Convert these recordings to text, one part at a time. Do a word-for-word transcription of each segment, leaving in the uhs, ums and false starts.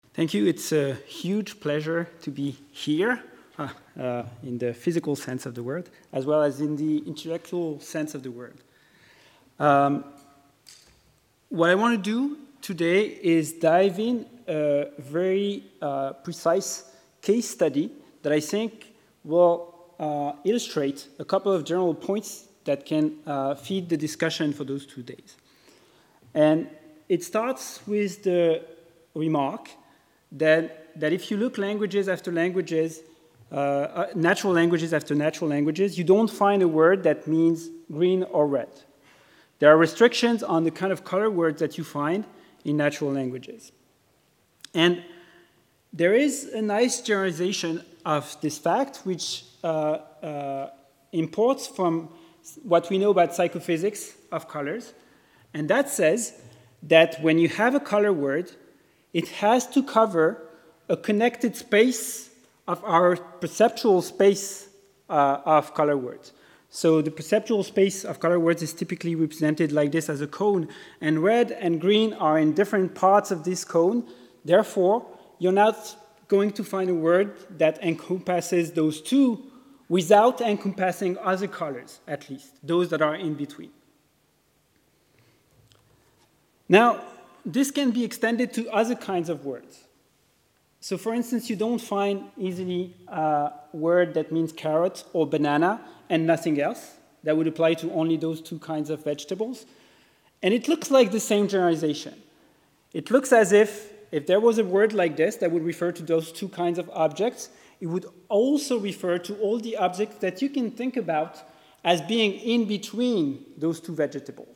Thank you. It's a huge pleasure to be here uh, uh, in the physical sense of the word, as well as in the intellectual sense of the word. Um, what I want to do today is dive in a very uh, precise case study that I think will uh, illustrate a couple of general points that can uh, feed the discussion for those two days. And it starts with the remark that, that if you look languages after languages, uh, natural languages after natural languages, you don't find a word that means green or red. There are restrictions on the kind of color words that you find in natural languages. And there is a nice generalization of this fact, which uh, uh, imports from what we know about psychophysics of colors. And that says that when you have a color word, it has to cover a connected space of our perceptual space uh, of color words. So the perceptual space of color words is typically represented like this as a cone, and red and green are in different parts of this cone. Therefore, you're not going to find a word that encompasses those two without encompassing other colors, at least, those that are in between. Now, this can be extended to other kinds of words. So for instance, you don't find easily a word that means carrot or banana and nothing else. That would apply to only those two kinds of vegetables. And it looks like the same generalization. It looks as if, if there was a word like this that would refer to those two kinds of objects, it would also refer to all the objects that you can think about as being in between those two vegetables.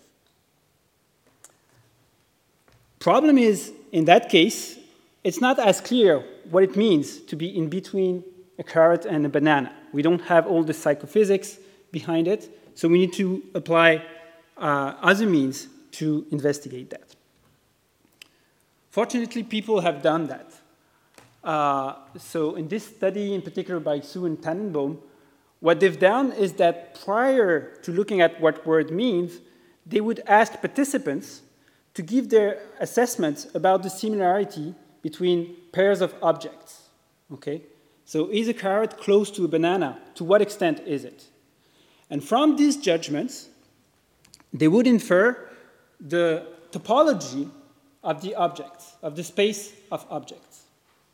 Problem is, in that case, it's not as clear what it means to be in between a carrot and a banana. We don't have all the psychophysics behind it, so we need to apply uh, other means to investigate that. Fortunately, people have done that. Uh, so in this study, in particular by Su and Tannenbaum, what they've done is that prior to looking at what word means, they would ask participants to give their assessments about the similarity between pairs of objects, okay? So is a carrot close to a banana? To what extent is it? And from these judgments, they would infer the topology of the objects, of the space of objects.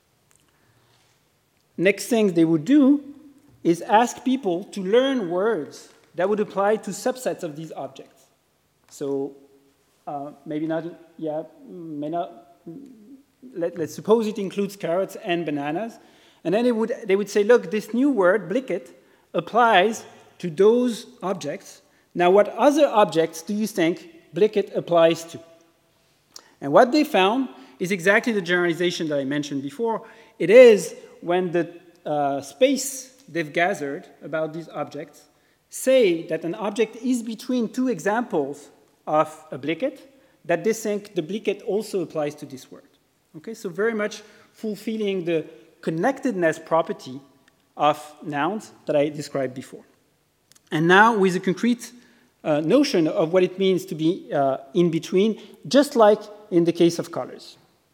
Next thing they would do is ask people to learn words that would apply to subsets of these objects. So Uh, maybe not, yeah, may not, let, let's suppose it includes carrots and bananas. And then they would, they would say, look, this new word, blicket, applies to those objects. Now, what other objects do you think blicket applies to? And what they found is exactly the generalization that I mentioned before. It is when the uh, space they've gathered about these objects say that an object is between two examples of a blicket, that they think the blicket also applies to this word. Okay, so very much fulfilling the connectedness property of nouns that I described before. And now with a concrete uh, notion of what it means to be uh, in between, just like in the case of colors.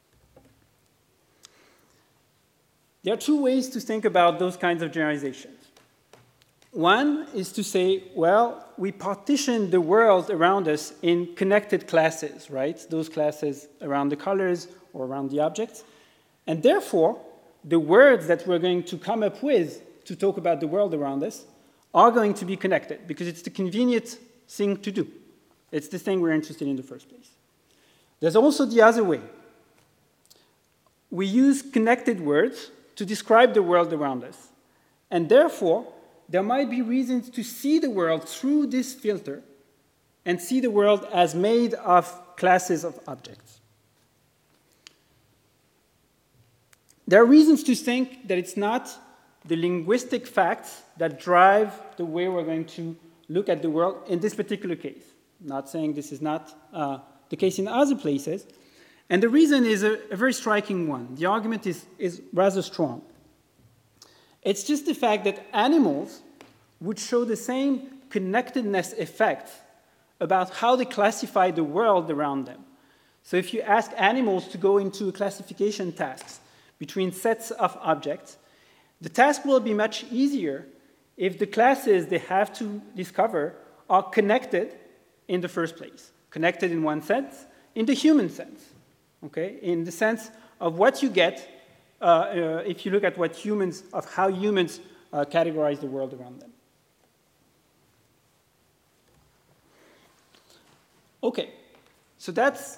There are two ways to think about those kinds of generalizations. One is to say, well, we partition the world around us in connected classes, right? Those classes around the colors or around the objects. And therefore, the words that we're going to come up with to talk about the world around us are going to be connected because it's the convenient thing to do. It's the thing we're interested in in the first place. There's also the other way. We use connected words to describe the world around us. And therefore, there might be reasons to see the world through this filter and see the world as made of classes of objects. There are reasons to think that it's not the linguistic facts that drive the way we're going to look at the world in this particular case. I'm not saying this is not uh, the case in other places. And the reason is a, a very striking one. The argument is, is rather strong. It's just the fact that animals would show the same connectedness effect about how they classify the world around them. So if you ask animals to go into classification tasks between sets of objects, the task will be much easier if the classes they have to discover are connected in the first place. Connected in one sense, in the human sense, okay? In the sense of what you get uh, uh, if you look at what humans, of how humans uh, categorize the world around them. Okay, so that's,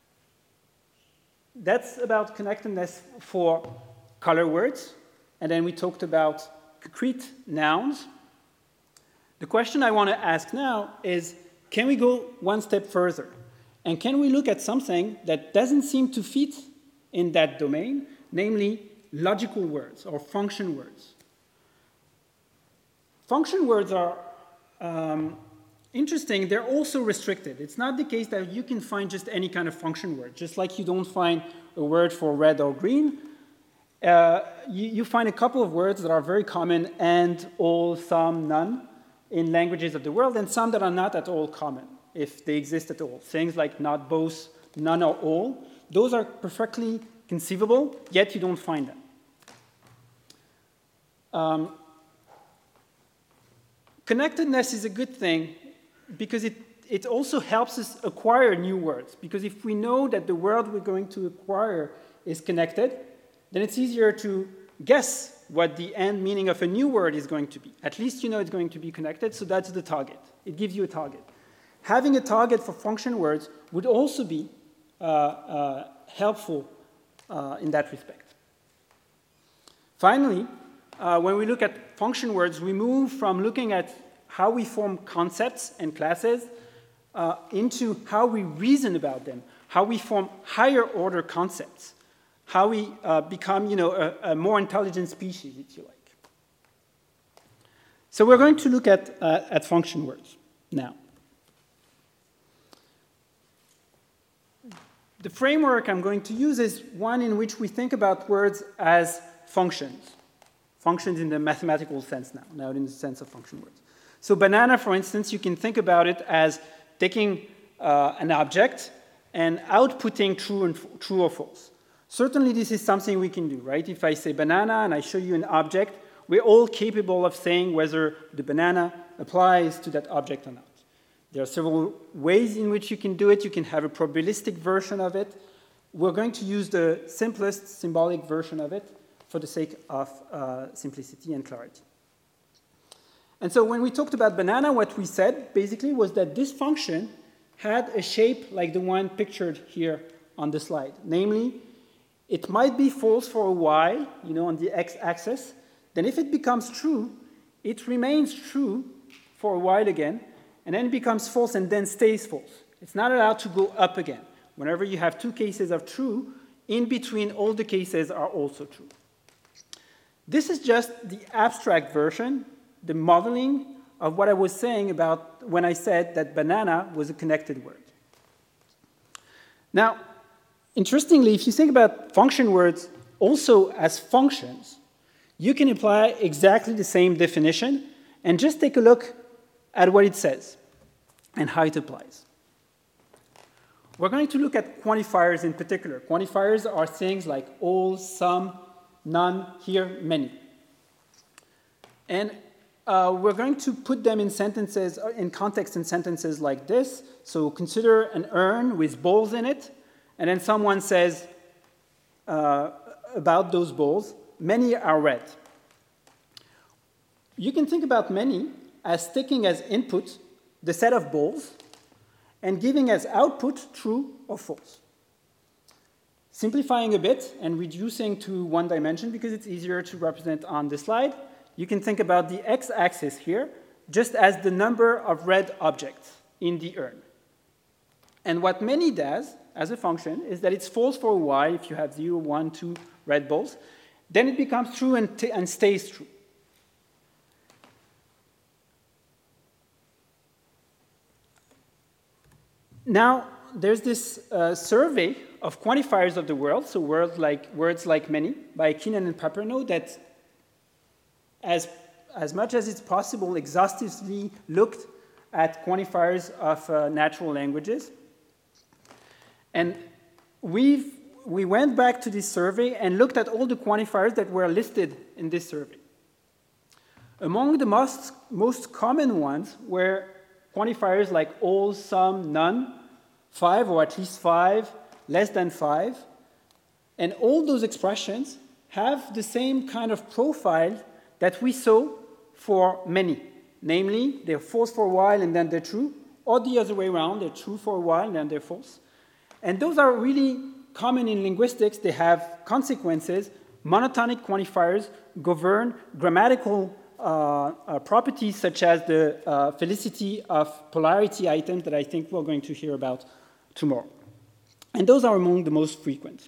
that's about connectedness for color words. And then we talked about concrete nouns. The question I want to ask now is, can we go one step further? And can we look at something that doesn't seem to fit in that domain, namely logical words or function words? Function words are um, interesting. They're also restricted. It's not the case that you can find just any kind of function word, just like you don't find a word for red or green. Uh, you, you find a couple of words that are very common, and, all, some, none, in languages of the world, and some that are not at all common, if they exist at all. Things like not, both, none, or all. Those are perfectly conceivable, yet you don't find them. Um, connectedness is a good thing because it, it also helps us acquire new words. Because if we know that the word we're going to acquire is connected, then it's easier to guess what the end meaning of a new word is going to be. At least you know it's going to be connected, so that's the target. It gives you a target. Having a target for function words would also be uh, uh, helpful uh, in that respect. Finally, uh, when we look at function words, we move from looking at how we form concepts and classes uh, into how we reason about them, how we form higher order concepts, how we uh, become, you know, a, a more intelligent species, if you like. So we're going to look at, uh, at function words now. The framework I'm going to use is one in which we think about words as functions. Functions in the mathematical sense now, not in the sense of function words. So banana, for instance, you can think about it as taking uh, an object and outputting true, and true or false. Certainly this is something we can do, right? If I say banana and I show you an object, we're all capable of saying whether the banana applies to that object or not. There are several ways in which you can do it. You can have a probabilistic version of it. We're going to use the simplest symbolic version of it for the sake of uh, simplicity and clarity. And so when we talked about banana, what we said basically was that this function had a shape like the one pictured here on the slide. Namely, it might be false for a while, you know, on the x-axis. Then if it becomes true, it remains true for a while again, and then it becomes false and then stays false. It's not allowed to go up again. Whenever you have two cases of true, in between all the cases are also true. This is just the abstract version, the modeling of what I was saying about when I said that banana was a connected word. Now, interestingly, if you think about function words also as functions, you can apply exactly the same definition and just take a look at what it says and how it applies. We're going to look at quantifiers in particular. Quantifiers are things like all, some, none, here, many. And uh, we're going to put them in sentences, in context in sentences like this. So consider an urn with bowls in it, and then someone says uh, about those bowls, many are red. You can think about many as taking as input the set of bowls and giving as output true or false. Simplifying a bit and reducing to one dimension because it's easier to represent on the slide, you can think about the x-axis here just as the number of red objects in the urn. And what many does as a function is that it's false for a while if you have zero, one, two red balls. Then it becomes true and, t and stays true. Now, there's this uh, survey of quantifiers of the world, so words like, words like many, by Keenan and Paperno, that as, as much as it's possible, exhaustively looked at quantifiers of uh, natural languages. And we've, we went back to this survey and looked at all the quantifiers that were listed in this survey. Among the most, most common ones were quantifiers like all, some, none, five or at least five, less than five. And all those expressions have the same kind of profile that we saw for many. Namely, they're false for a while and then they're true, or the other way around, they're true for a while and then they're false. And those are really common in linguistics. They have consequences. Monotonic quantifiers govern grammatical uh, uh, properties such as the uh, felicity of polarity items that I think we're going to hear about tomorrow. And those are among the most frequent.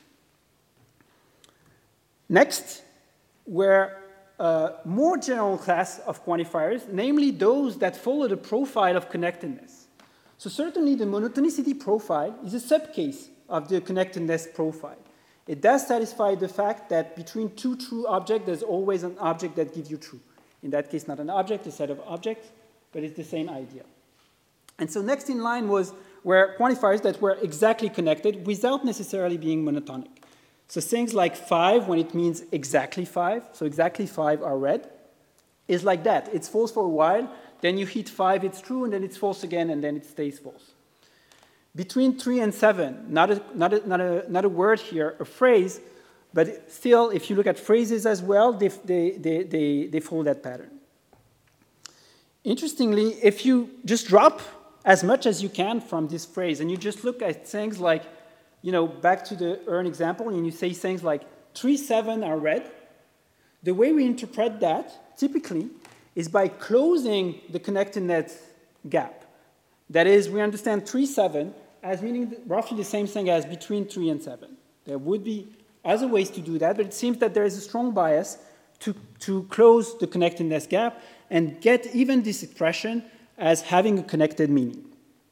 Next, were a more general class of quantifiers, namely those that follow the profile of connectedness. So certainly the monotonicity profile is a subcase of the connectedness profile. It does satisfy the fact that between two true objects, there's always an object that gives you true. In that case, not an object, a set of objects, but it's the same idea. And so next in line was were quantifiers that were exactly connected without necessarily being monotonic. So things like five, when it means exactly five, so exactly five are red, is like that. It's false for a while, then you hit five, it's true, and then it's false again, and then it stays false. Between three and seven, not a, not a, not a, not a word here, a phrase, but still, if you look at phrases as well, they, they, they, they, they follow that pattern. Interestingly, if you just drop as much as you can from this phrase, and you just look at things like, you know, back to the earn example, and you say things like three, seven are red, the way we interpret that, typically, is by closing the connectedness gap. That is, we understand three, seven as meaning roughly the same thing as between three and seven. There would be other ways to do that, but it seems that there is a strong bias to, to close the connectedness gap and get even this expression as having a connected meaning.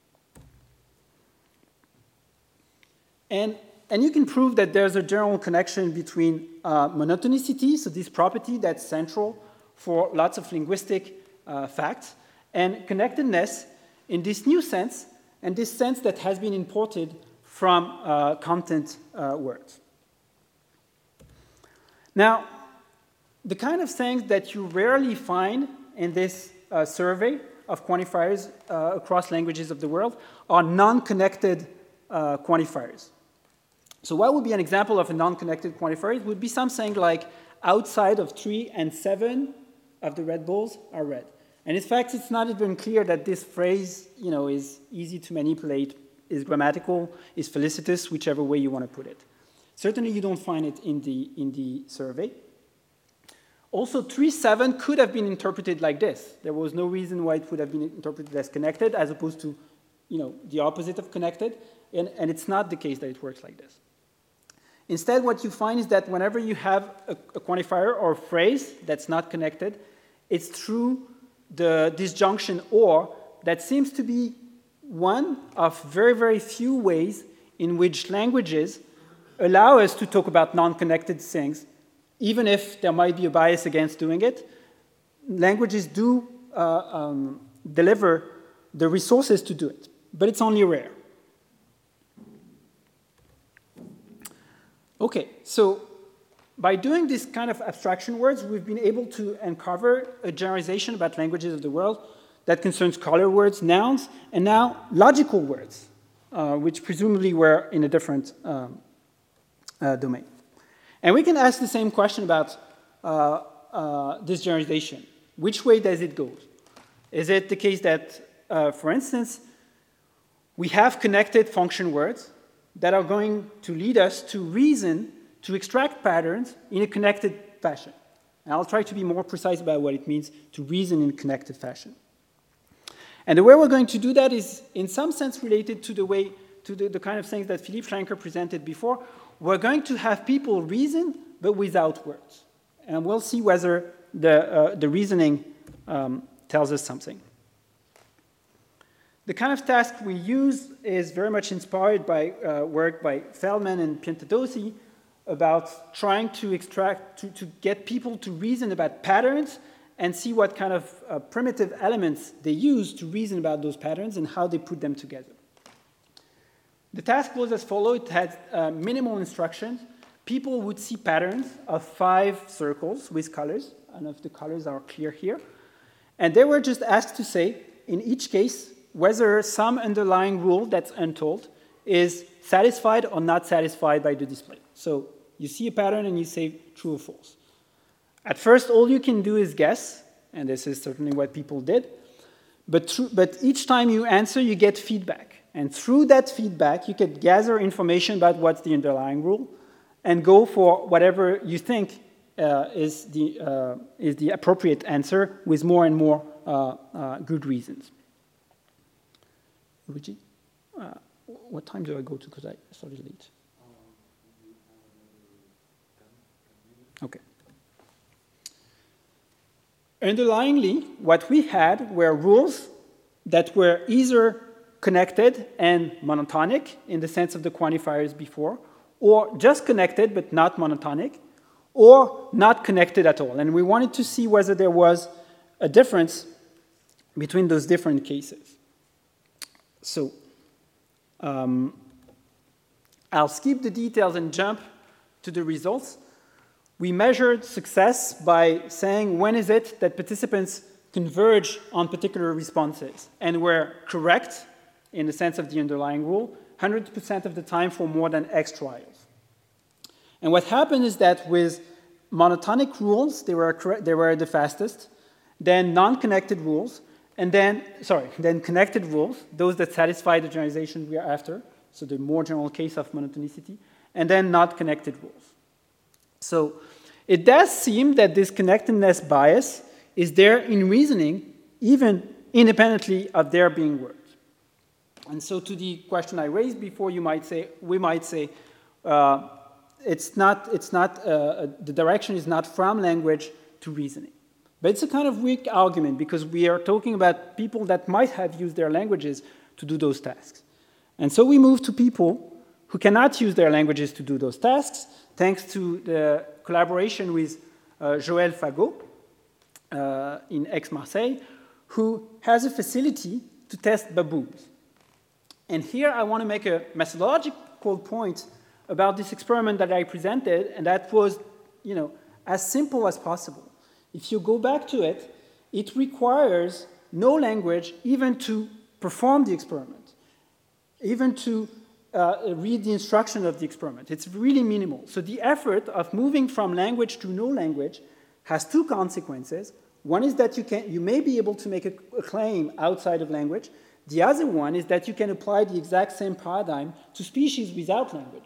And, and you can prove that there's a general connection between uh, monotonicity, so this property that's central for lots of linguistic uh, facts, and connectedness in this new sense, and this sense that has been imported from uh, content uh, words. Now, the kind of things that you rarely find in this uh, survey of quantifiers uh, across languages of the world are non-connected uh, quantifiers. So what would be an example of a non-connected quantifier? It would be something like outside of three and seven of the red balls are red. And in fact, it's not even clear that this phrase, you know, is easy to manipulate, is grammatical, is felicitous, whichever way you want to put it. Certainly, you don't find it in the, in the survey. Also, three seven could have been interpreted like this. There was no reason why it would have been interpreted as connected, as opposed to, you know, the opposite of connected. And, and it's not the case that it works like this. Instead, what you find is that whenever you have a, a quantifier or a phrase that's not connected, it's through the disjunction or that seems to be one of very, very few ways in which languages allow us to talk about non-connected things, even if there might be a bias against doing it. Languages do uh, um, deliver the resources to do it, but it's only rare. Okay, so by doing this kind of abstraction words, we've been able to uncover a generalization about languages of the world that concerns color words, nouns, and now logical words, uh, which presumably were in a different um, uh, domain. And we can ask the same question about uh, uh, this generalization. Which way does it go? Is it the case that, uh, for instance, we have connected function words that are going to lead us to reason to extract patterns in a connected fashion? And I'll try to be more precise about what it means to reason in a connected fashion. And the way we're going to do that is in some sense related to the way, to the, the kind of things that Philippe Schlenker presented before. We're going to have people reason, but without words. And we'll see whether the, uh, the reasoning um, tells us something. The kind of task we use is very much inspired by uh, work by Feldman and Piantadosi about trying to extract, to, to get people to reason about patterns and see what kind of uh, primitive elements they use to reason about those patterns and how they put them together. The task was as follows. It had uh, minimal instructions. People would see patterns of five circles with colors. I don't know if the colors are clear here. And they were just asked to say, in each case, whether some underlying rule that's untold is satisfied or not satisfied by the display. So you see a pattern and you say true or false. At first, all you can do is guess, and this is certainly what people did. But, through, but each time you answer, you get feedback. And through that feedback, you can gather information about what's the underlying rule and go for whatever you think uh, is, the, uh, is the appropriate answer with more and more uh, uh, good reasons. Luigi, uh, what time do I go to? Because I started late. Okay. Underlyingly, what we had were rules that were either connected and monotonic in the sense of the quantifiers before, or just connected but not monotonic, or not connected at all. And we wanted to see whether there was a difference between those different cases. So um, I'll skip the details and jump to the results. We measured success by saying when is it that participants converge on particular responses and were correct in the sense of the underlying rule, one hundred percent of the time for more than X trials. And what happened is that with monotonic rules, they were, correct, they were the fastest, then non-connected rules, and then, sorry, then connected rules, those that satisfy the generalization we are after, so the more general case of monotonicity, and then not connected rules. So it does seem that this connectedness bias is there in reasoning, even independently of there being words. And so to the question I raised before, you might say, we might say, uh, it's not, it's not, uh, the direction is not from language to reasoning. But it's a kind of weak argument because we are talking about people that might have used their languages to do those tasks. And so we move to people who cannot use their languages to do those tasks, thanks to the collaboration with uh, Joël Fagot uh, in Aix-Marseille, who has a facility to test baboons. And here I want to make a methodological point about this experiment that I presented, and that was, you know, as simple as possible. If you go back to it, it requires no language even to perform the experiment, even to uh, read the instruction of the experiment. It's really minimal. So the effort of moving from language to no language has two consequences. One is that you, can, you may be able to make a, a claim outside of language. The other one is that you can apply the exact same paradigm to species without languages.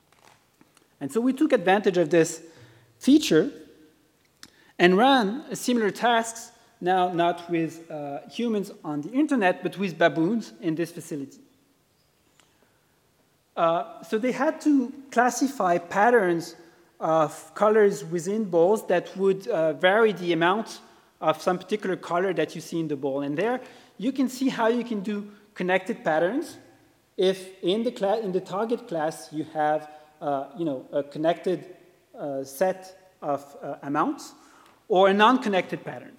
And so we took advantage of this feature and ran similar tasks, now not with uh, humans on the internet, but with baboons in this facility. Uh, so they had to classify patterns of colors within balls that would uh, vary the amount of some particular color that you see in the ball. And there you can see how you can do connected patterns if in the, class, in the target class you have uh, you know, a connected uh, set of uh, amounts, or a non-connected pattern.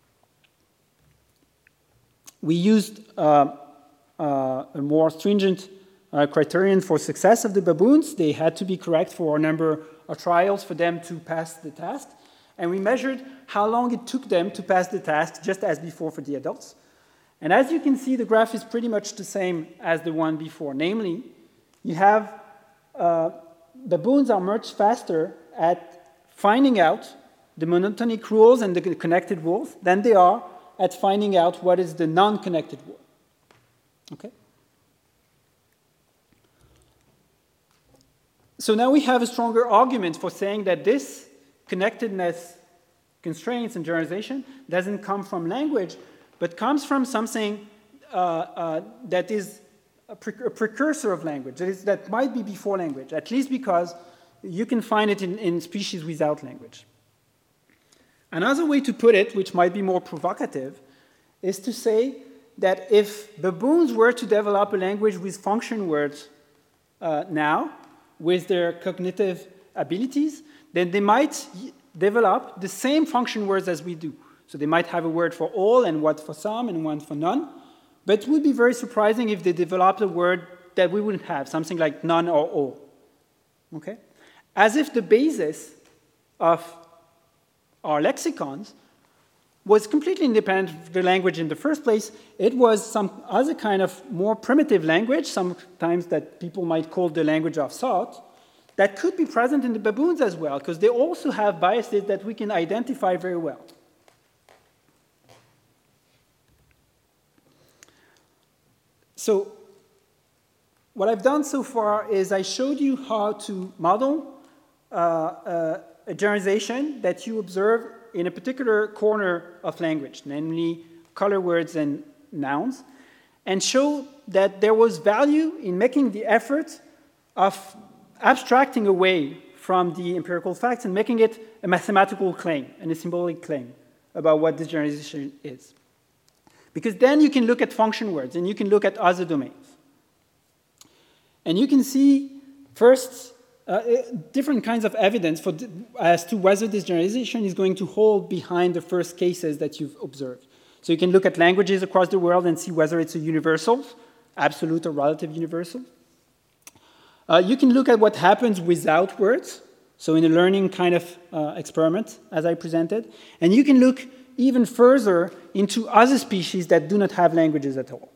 We used uh, uh, a more stringent uh, criterion for success of the baboons. They had to be correct for a number of trials for them to pass the task. And we measured how long it took them to pass the task, just as before for the adults. And as you can see, the graph is pretty much the same as the one before. Namely, you have uh, baboons are much faster at finding out the monotonic rules and the connected rules than they are at finding out what is the non-connected rule. Okay? So now we have a stronger argument for saying that this connectedness constraints and generalization doesn't come from language, but comes from something uh, uh, that is a, pre a precursor of language, that, is, that might be before language, at least because you can find it in, in species without language. Another way to put it, which might be more provocative, is to say that if baboons were to develop a language with function words uh, now, with their cognitive abilities, then they might develop the same function words as we do. So they might have a word for all and one for some and one for none, but it would be very surprising if they developed a word that we wouldn't have, something like none or all. Okay? As if the basis of our lexicons was completely independent of the language in the first place. It was some other kind of more primitive language, sometimes that people might call the language of thought, that could be present in the baboons as well, because they also have biases that we can identify very well. So what I've done so far is I showed you how to model uh, uh, a generalization that you observe in a particular corner of language, namely color words and nouns, and show that there was value in making the effort of abstracting away from the empirical facts and making it a mathematical claim and a symbolic claim about what this generalization is. Because then you can look at function words and you can look at other domains. And you can see first uh, different kinds of evidence for as to whether this generalization is going to hold behind the first cases that you've observed. So you can look at languages across the world and see whether it's a universal, absolute or relative universal. Uh, you can look at what happens without words, so in a learning kind of uh, experiment, as I presented. And you can look even further into other species that do not have languages at all.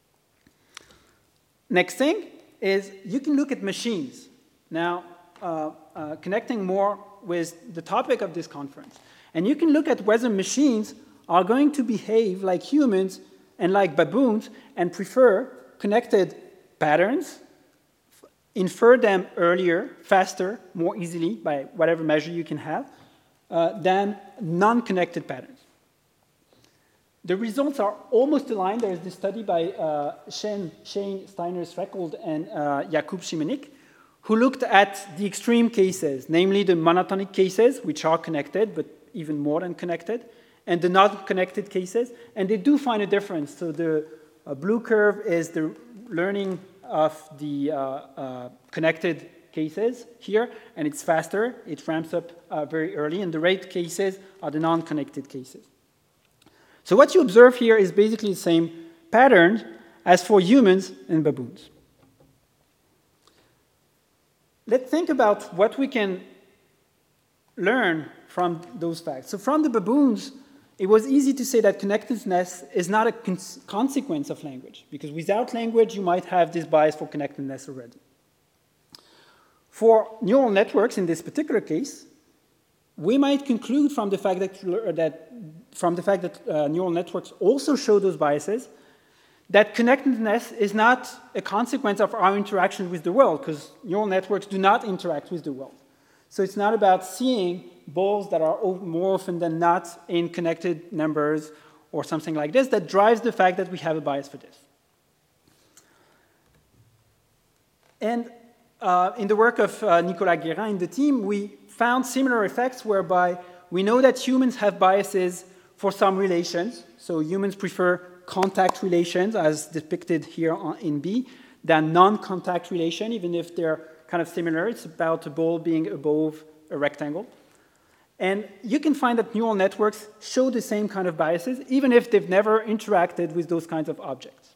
Next thing is you can look at machines. Now, uh, uh, connecting more with the topic of this conference. And you can look at whether machines are going to behave like humans and like baboons and prefer connected patterns, infer them earlier, faster, more easily by whatever measure you can have, uh, than non-connected patterns. The results are almost aligned. There's this study by uh, Shane, Shane Steiner-Streckold and uh, Jakub Szymanek, who looked at the extreme cases, namely the monotonic cases, which are connected, but even more than connected, and the non-connected cases, and they do find a difference. So the uh, blue curve is the learning of the uh, uh, connected cases here, and it's faster. It ramps up uh, very early, and the red cases are the non-connected cases. So what you observe here is basically the same pattern as for humans and baboons. Let's think about what we can learn from those facts. So from the baboons, it was easy to say that connectedness is not a cons consequence of language, because without language, you might have this bias for connectedness already. For neural networks, in this particular case, we might conclude from the fact that, that, from the fact that uh, neural networks also show those biases, that connectedness is not a consequence of our interaction with the world, because neural networks do not interact with the world. So it's not about seeing balls that are more often than not in connected numbers or something like this that drives the fact that we have a bias for this. And uh, in the work of uh, Nicolas Guérin and the team, we found similar effects whereby we know that humans have biases for some relations. So humans prefer contact relations, as depicted here on, in B, than non-contact relation, even if they're kind of similar. It's about a ball being above a rectangle. And you can find that neural networks show the same kind of biases, even if they've never interacted with those kinds of objects.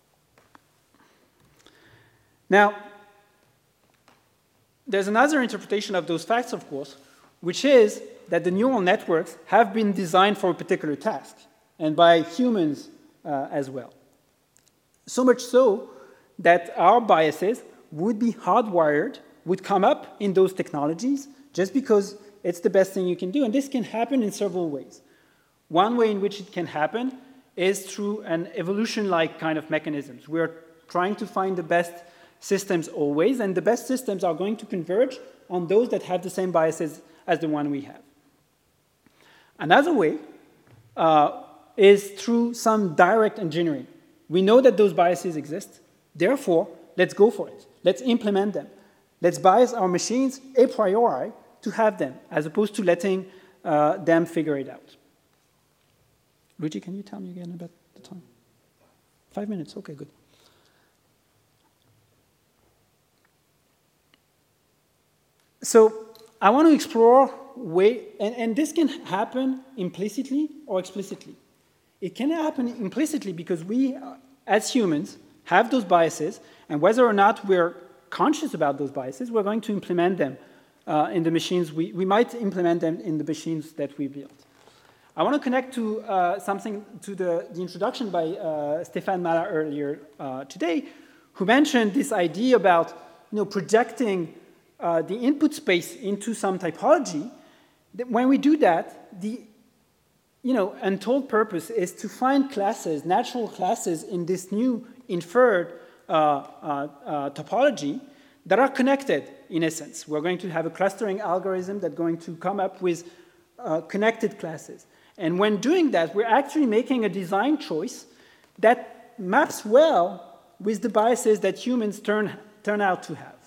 Now, there's another interpretation of those facts, of course, which is that the neural networks have been designed for a particular task, and by humans uh, as well. So much so that our biases would be hardwired, would come up in those technologies just because it's the best thing you can do. And this can happen in several ways. One way in which it can happen is through an evolution-like kind of mechanisms. We're trying to find the best systems always, and the best systems are going to converge on those that have the same biases as the one we have. Another way uh, is through some direct engineering. We know that those biases exist, therefore, let's go for it. Let's implement them. Let's bias our machines a priori to have them, as opposed to letting uh, them figure it out. Luigi, can you tell me again about the time? Five minutes, okay, good. So I want to explore way, and, and this can happen implicitly or explicitly. It can happen implicitly because we, as humans, have those biases, And whether or not we're conscious about those biases, we're going to implement them uh, in the machines. We, we might implement them in the machines that we build. I want to connect to uh, something, to the, the introduction by uh, Stéphane Mala earlier uh, today, who mentioned this idea about you know, projecting uh, the input space into some typology. That when we do that, the you know, untold purpose is to find classes, natural classes in this new inferred uh, uh, uh, topology that are connected, in essence. We're going to have a clustering algorithm that's going to come up with uh, connected classes. And when doing that, we're actually making a design choice that maps well with the biases that humans turn, turn out to have.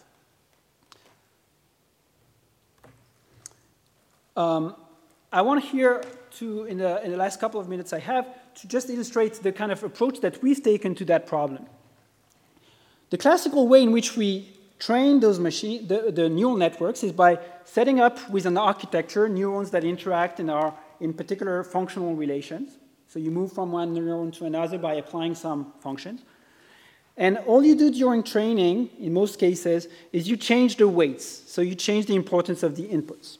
Um, I want here to, in the, in the last couple of minutes I have, to just illustrate the kind of approach that we've taken to that problem. The classical way in which we train those machine, the, the neural networks is by setting up with an architecture neurons that interact and are in particular functional relations. So you move from one neuron to another by applying some functions. And all you do during training, in most cases, is you change the weights. So you change the importance of the inputs.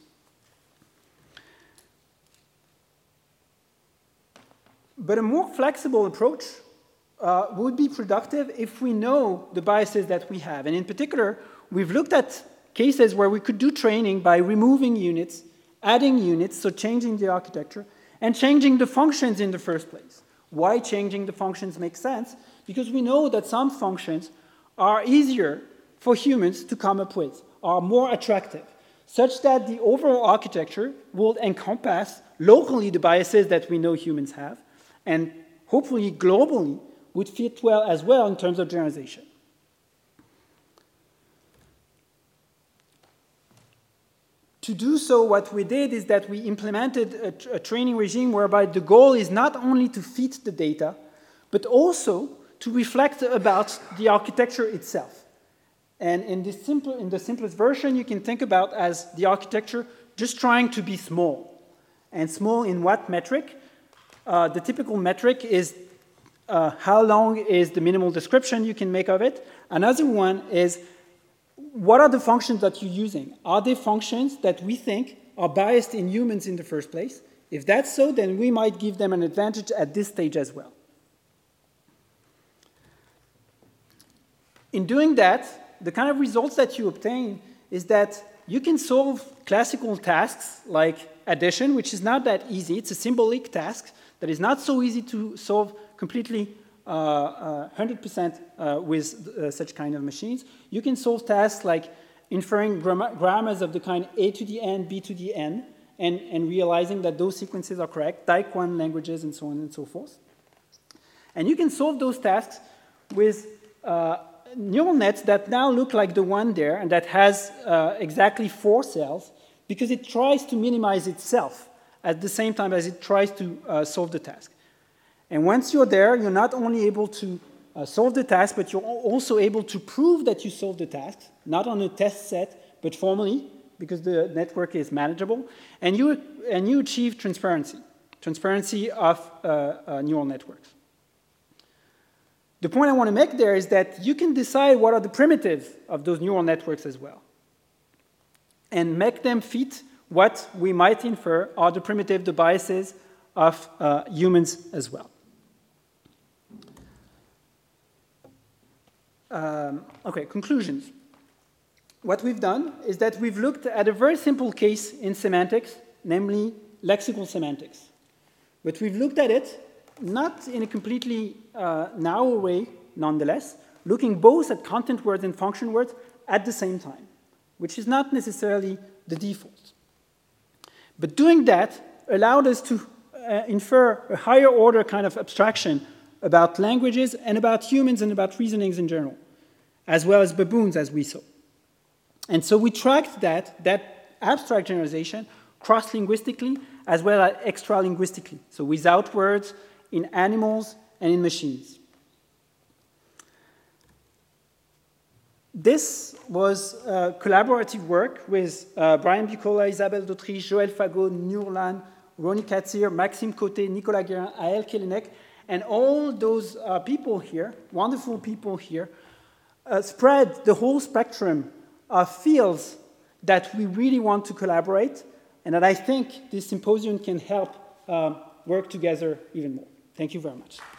But a more flexible approach uh, would be productive if we know the biases that we have. And in particular, we've looked at cases where we could do training by removing units, adding units, so changing the architecture, and changing the functions in the first place. Why changing the functions makes sense? Because we know that some functions are easier for humans to come up with, are more attractive, such that the overall architecture will encompass locally the biases that we know humans have, and hopefully globally would fit well as well in terms of generalization. To do so, what we did is that we implemented a, a training regime whereby the goal is not only to fit the data, but also to reflect about the architecture itself. And in, this simple, in the simplest version, you can think about as the architecture just trying to be small. And small in what metric? Uh, the typical metric is uh, how long is the minimal description you can make of it. Another one is what are the functions that you're using? Are they functions that we think are biased in humans in the first place? If that's so, then we might give them an advantage at this stage as well. In doing that, the kind of results that you obtain is that you can solve classical tasks like addition, which is not that easy. It's a symbolic task that is not so easy to solve completely uh, uh, one hundred percent uh, with uh, such kind of machines. You can solve tasks like inferring gram grammars of the kind A to the N, B to the N, and, and realizing that those sequences are correct, type one languages, and so on and so forth. And you can solve those tasks with uh, neural nets that now look like the one there, and that has uh, exactly four cells, because it tries to minimize itself at the same time as it tries to uh, solve the task. And once you're there, you're not only able to uh, solve the task, but you're also able to prove that you solved the task, not on a test set, but formally, because the network is manageable, and you, and you achieve transparency, transparency of uh, uh, neural networks. The point I want to make there is that you can decide what are the primitives of those neural networks as well, and make them fit what we might infer are the primitive, the biases of uh, humans as well. Um, okay, conclusions. What we've done is that we've looked at a very simple case in semantics, namely lexical semantics. But we've looked at it not in a completely uh, narrow way, nonetheless, looking both at content words and function words at the same time, which is not necessarily the default. But doing that allowed us to uh, infer a higher order kind of abstraction about languages and about humans and about reasonings in general, as well as baboons, as we saw. And so we tracked that, that abstract generalization cross-linguistically as well as extra-linguistically, so without words, in animals and in machines. This was uh, collaborative work with uh, Brian Bucola, Isabelle d'Autriche, Joël Fagot, Nurlan, Ronnie Katzir, Maxime Côté, Nicolas Guérin, Ael Kelenek, and all those uh, people here, wonderful people here, uh, spread the whole spectrum of fields that we really want to collaborate, and that I think this symposium can help uh, work together even more. Thank you very much.